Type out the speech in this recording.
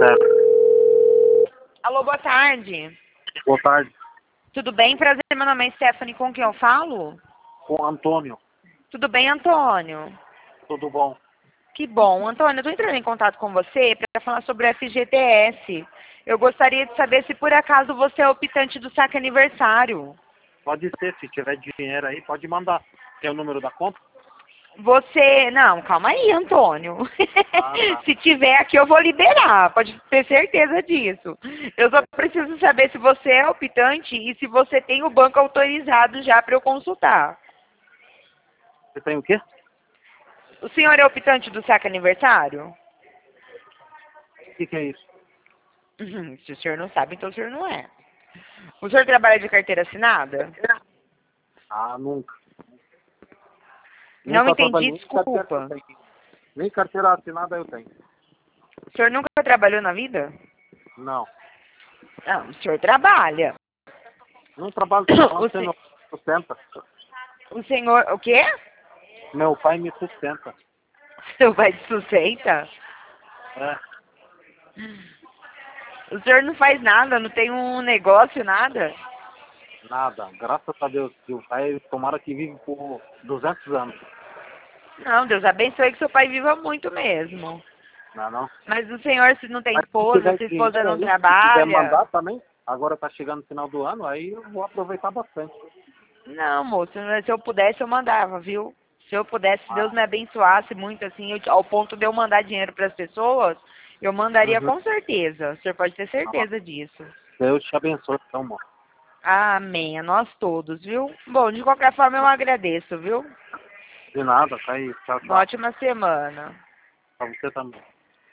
Certo. Alô, boa tarde. Boa tarde. Tudo bem? Prazer, meu nome é Stephanie, com quem eu falo? Com Antônio. Tudo bem, Antônio? Tudo bom? Que bom. Antônio, eu estou entrando em contato com você para falar sobre o FGTS. Eu gostaria de saber se por acaso você é optante do saque aniversário. Pode ser, se tiver dinheiro aí, pode mandar. Tem o número da conta? Você... Não, calma aí, Antônio. Ah, tá. Se tiver aqui, eu vou liberar. Pode ter certeza disso. Eu só preciso saber se você é optante e se você tem o banco autorizado já para eu consultar. Você tem o quê? O senhor é optante do saque aniversário? O que é isso? Se o senhor não sabe, então o senhor não é. O senhor trabalha de carteira assinada? Ah, nunca. Não Nunca entendi, trabalhei, nem carteira desculpa. eu tenho. Nem carteira assinada eu tenho. O senhor nunca trabalhou na vida? Não. Não, o senhor trabalha. Não trabalho, O, você se... não sustenta. o senhor... O quê? Meu pai me sustenta. Seu pai te sustenta? É, O senhor não faz nada, não tem um negócio, nada? nada. Graças a Deus. E o pai, tomara que vive por 200 anos. Não, Deus abençoe que seu pai viva muito mesmo. Não, não. Mas o senhor, se não tem Mas se esposa, tiver se a esposa dinheiro não aí, se quiser trabalha... mandar também, agora tá chegando no final do ano, aí eu vou aproveitar bastante. Não, moço, se eu pudesse eu mandava, viu? Se eu pudesse, se Deus Ah, me abençoasse muito assim, ao ponto de eu mandar dinheiro para as pessoas, eu mandaria uhum. com certeza. O senhor pode ter Ah, certeza disso. Deus te abençoe, então, amor. Amém, a nós todos, viu? Bom, de qualquer forma eu agradeço, viu? De nada, tá aí. Tchau, Uma tchau. ótima semana. Pra você também.